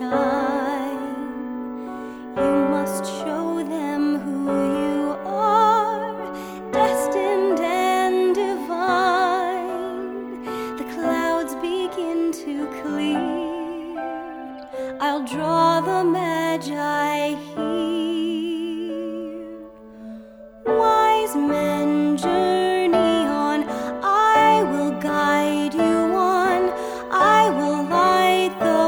shine. You must show them who you are, destined and divine. The clouds begin to clear, I'll draw the Magi here. Wise men journey on, I will guide you on, I will light the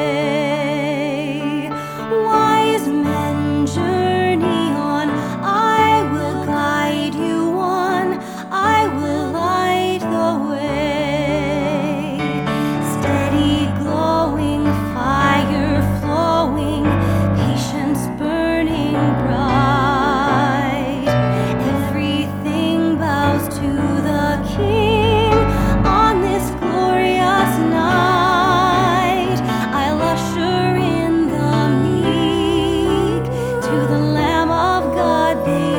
way. Wise men journey on, I will guide you on, I will light the way. Steady glowing, fire flowing, patience burning bright. Everything bows to the King on this glorious night. I'll usher in the meek, to the Lamb of God they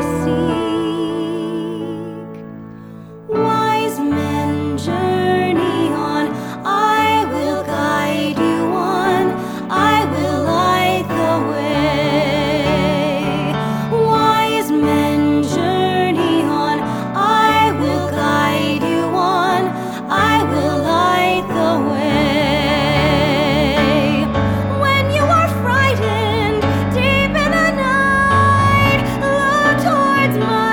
seek. Wise men journey on, I will guide you on, I will light the way. Wise men journey on, I will guide you on, I will light the way. When you are frightened deep in the night, look towards my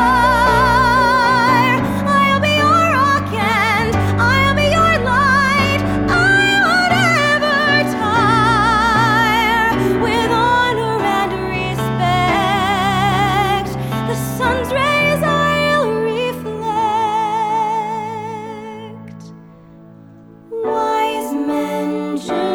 fire. I'll be your rock and I'll be your light. I won't ever tire. With honor and respect, the sun's rays I'll reflect. Wise men